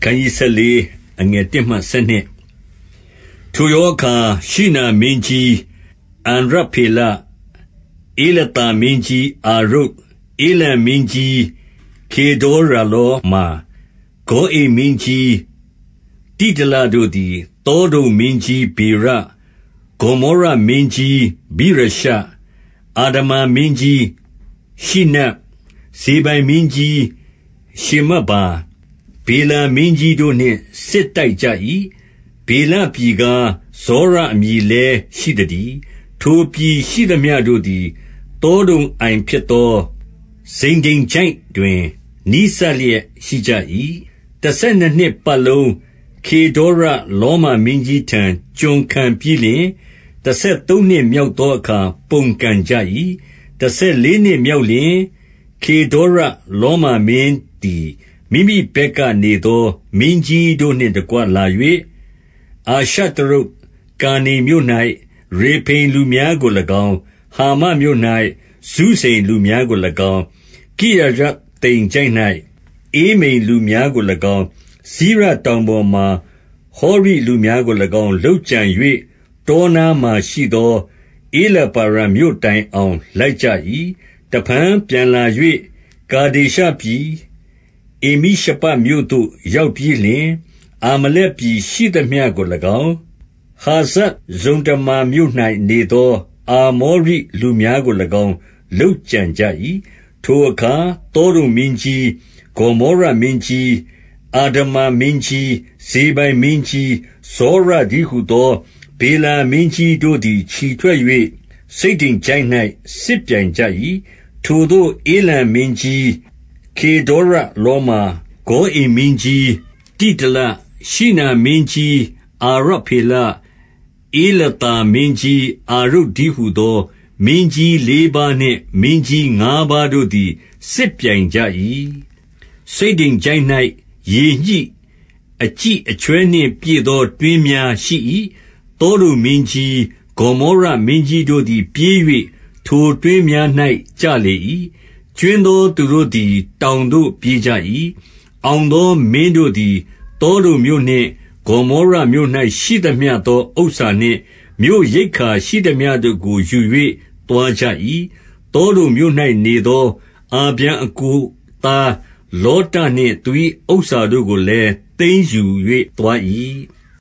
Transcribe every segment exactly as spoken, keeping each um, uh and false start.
ခန်းကြီးဆက်လေးအငယ်တစ်မှဆယ်နှစ်ထိုယောအခါရှိနာမင်းကြီးအန်ရဖေလဧလတာမင်းကြီးအာရုတ်ဧလံမင်းကြီးခေဒေါရာလောမာဂေါအိမင်းကြီးတိတလတို့သည်တောဒုံမင်းကြီးဘေရဂေါမောရမင်းကြီးဘိရရှအာဒမာမင်းကြီးရှိနပ်ဇေဘိုင်မင်းကြီးရှေမဘာဗေလမင်းကြီးတို့နှင့်စစ်တိုက်ကြ၏ဗေလပြည်ကားဇောရအမည်လည်းရှိသည်ထိုပြည်ရှိသမျှတို့သည်တောဒုံအိုင်ဖြစ်သောဇိန်ဒိန်ချိုင့်တွင်နီးစပ်လျက်ရှိကြ၏တဆယ်နှစ်နှစ်ပတ်လုံးခေဒေါရလောမမင်းကြီးထံကျွန်ခံပြီးလျှင်တဆယ်သုံးနှစ်မြောက်သောအခါပုန်ကန်ကြ၏တဆယ်လေးနှစ်မြောက်လျှင်ခေဒေါရလောမမင်းသည်မိမိဘက်ကနေသောမင်းကြီးတို့နှင့်တကွလာ၍အာရှတရုတ်ကာနေမြို့၌ရေဖိန်လူများကို၎င်းဟာမမြို့၌ဇုစိန်လူများကို၎င်းကိရယတိန်ကျိုင်း၌အေးမိန်လူများကို၎င်းဇိရတောင်ပေါ်မှဟောရိလူများကို၎င်းလှုပ်ကြံ၍တောနာမှရှိသောအေလပါရမြို့တိုင်အောင်လိုက်ကြ၏တဖန်ပြန်လာ၍ကာဒေရှပြည်အေမိရှပမြို့သို့ရောက်ပြီးလျှင်အာမလက်ပြည်ရှိသမျှကို၎င်းဟာဇတ်ဇုန်တမာမြို့၌နေသောအာမောရိလူများကို၎င်းလှုပ်ကြံကြ၏ထိုအခါတောဒုံမင်းကြီးဂေါမောရမင်းကြီးအာဒမာမင်းကြီးဇေဘိုင်မင်းကြီးဇောရဒီဟုသောဗေလာမင်းကြီးတို့သည်ခြိထွက်၍စိတ်တင်ချိုင်း၌စစ်ပြိုင်ကြ၏ထိုသို့ဧလံမင်းကြီးခေဒေါရလောမာဂေါအိမင်းကြီးတိတလရှိနာမင်းကြီးအာရဖေလဧလတာမင်းကြီးအာရုတ်ဒီဟုသောမင်းကြီးလေးပါးနှင့်မင်းကြီးငါးပါးတို့သည်စစ်ပြိုင်ကြ၏စိတ်တင်ချိုင်း၌ရေညှိအကြည့်အချွဲနှင့်ပြည့်သောတွင်းများရှိ၏တောဒုံမင်းကြီးဂေါမောရမင်းကြီးတို့သည်ပြေး၍ထိုတွင်းများ၌ကျလေ၏ကျွင်းသောသူတို့သည်တောင်သို့ပြေးကြ၏အောင်သောမင်းတို့သည်တောဒုံမြို့နှင့်ဂေါမောရမြို့၌ရှိသမျှသောဥစ္စာနှင့်မြို့ရိက္ခာရှိသမျှတို့ကိုယူ၍သွားကြ၏တောဒုံမြို့၌နေသောအာဗျံအကိုသားလောတနှင့်သူ၏ဥစ္စာတို့ကိုလည်းသိမ်းယူ၍သွား၏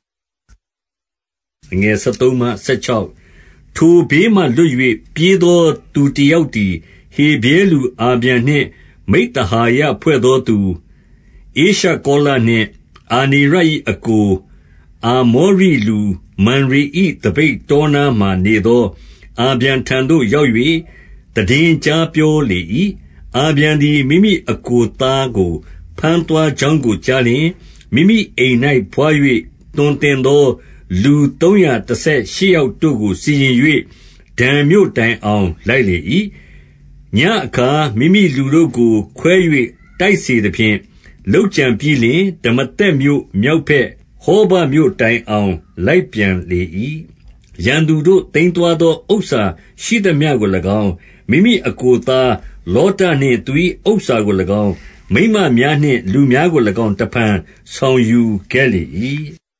ငယ်၁၃မှ၁၆ထိုဘေးမှလွတ်၍ပြေးသောသူတစ်ယောက်သည်ဟေဗြဲလူအာဗျံနှင့်မိဿဟာယဖွဲ့သောသူဧရှကောလနှင့်အာနေရ၏အကိုအာမောရိလူမန်ရေ၏တပိတ်တောနာမှနေသောအာဗျံထံသို့ရောက်၍တည်င်းကြားပြောလေ၏အာဗျံသည်မိမိအကိုသားကိုဖမ်းသွားကြောင်းကိုကြားလျှင်မိမိအိမ်၌ဖွာ၍တွင်တင်သောလူသုံးရာတစ်ဆယ်ရှစ်ယောက်တို့ကိုစီရင်၍ဒံမြို့တိုင်အောင်လိုက်လေ၏ညအခါမိမိလူတို့ကိုခွဲ၍တိုက်စေသဖြင့်လှုပ်ကြံပြီးလျှင်ဒမသက်မြို့မြောက်ဘက်ဟောဘမြို့တိုင်အောင်လိုက်ပြန်လေ၏ရန်သူတို့သိမ်းသွားသောဥစ္စာရှိသမျှကို၎င်းမိမိအကိုသားလောတနှင့်သူ၏ဥစ္စာကို၎င်းမိန်းမများနှင့်လူများကို၎င်းတဖန်ဆောင်ယူခဲ့လေ၏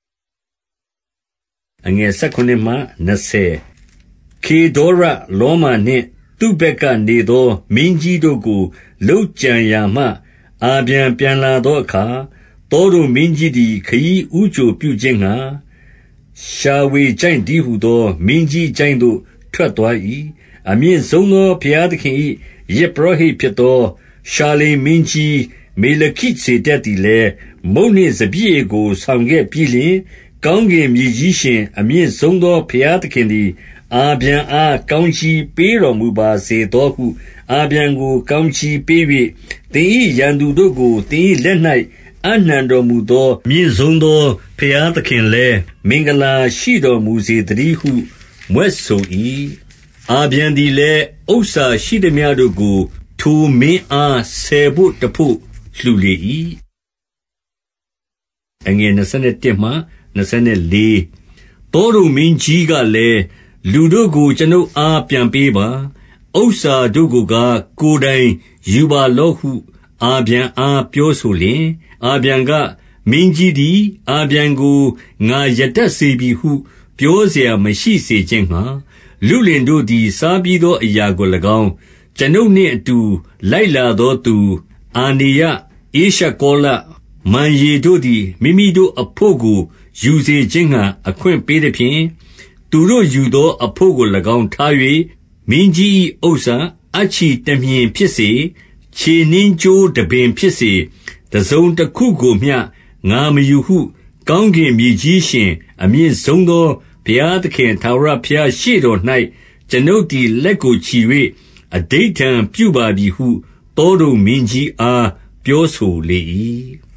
အငယ်၁၉မှ၂၀ခေဒေါရလောမာနှင့်သူ့ဘက်ကနေသောမင်းကြီးတို့ကိုလှုပ်ကြံရာမှအာဗျံပြန်လာသောအခါတောဒုံမင်းကြီးသည်ခရီးဥကြိုပြုခြင်းငှါရှာဝေချိုင့်ဒီဟုသောမင်းကြီးချိုင့်သို့ထွက်သွား၏အမြင့်ဆုံးသောဘုရားသခင်၏ယဇ်ပုရောဟိတ်ဖြစ်သောရှာလေမင်းကြီးမေလခိစေတက်သည်လည်းမုန့်နှင့်စပျစ်ရည်ကိုဆောင်ခဲ့ပြီးလျှင်ကောင်းကင်မြေကြီးရှင်အမြင့်ဆုံးသောဘုရားသခင်သည်အာဗျံအားကောင်းချီးပေးတော်မူပါစေသောဟုအာဗျံကိုကောင်းချီးပေး၍သင်၏ရန်သူတို့ကိုသင်၏လက်၌အနှံတော်မူသောမြင့်ဆုံးသောဘုရားသခင်လည်းမင်္ဂလာရှိတော်မူစေတည်းဟုမြွက်ဆို၏အာဗျံသည်လည်းဥစ္စာရှိသမျှတို့ကိုထိုမင်းအားဆယ်ဖို့တဖို့လှူလေ၏အငယ်၂၁မှ၂၄တောဒုံမင်းကြီးကလည်းလူတို့ကိုကျွန်ုပ်အားပြန်ပေးပါဥစ္စာတို့ကိုကကိုယ်တိုင်ယူပါလော့ဟုအာဗျံအားပြောဆိုလျှင်အာဗျံကမင်းကြီးသည်အာဗြံကိုငါရတတ်စေပြီဟုပြောเสียမရှိစေခြင်းငှါလူလင်တို့သည်စားပြီးသောအရာကို၎င်းကျွန်ုပ်နှင့်အတူလိုက်လာသောသူအာနေယဧရှကောလမန်ယေတို့သည်မိမိတို့အဖို့ကိုယူစေခြင်းငှါအခွင့်ပေးသဖြင့်သူတို့ယူသောအဖို့ကို၎င်းထား၍မင်းကြီး၏ဥစ္စာအချီတမြင်ဖြစ်စေခြေနှင်းကြိုးတပင်ဖြစ်စေတစုံတစ်ခုကိုမျှငါမယူဟုကောင်းကင်မြေကြီးရှင်အမြင့်ဆုံးသောဘုရားသခင်ထာဝရဘုရားရှေ့တော်၌ကျွန်ုပ်သည်လက်ကိုချီ၍အဓိဋ္ဌာန်ပြုပါပြီဟုသောဒုံမင်းကြီးအားပြောဆိုလေ၏